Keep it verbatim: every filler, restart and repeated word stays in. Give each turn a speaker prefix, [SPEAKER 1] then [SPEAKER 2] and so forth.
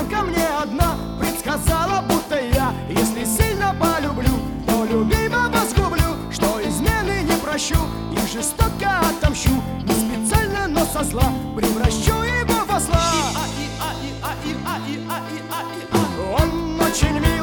[SPEAKER 1] только мне одна предсказала, будто я, если сильно полюблю, то любимого сгублю, что измены не прощу и жестоко отомщу. Не специально, но со зла превращу его в осла. Он очень милый.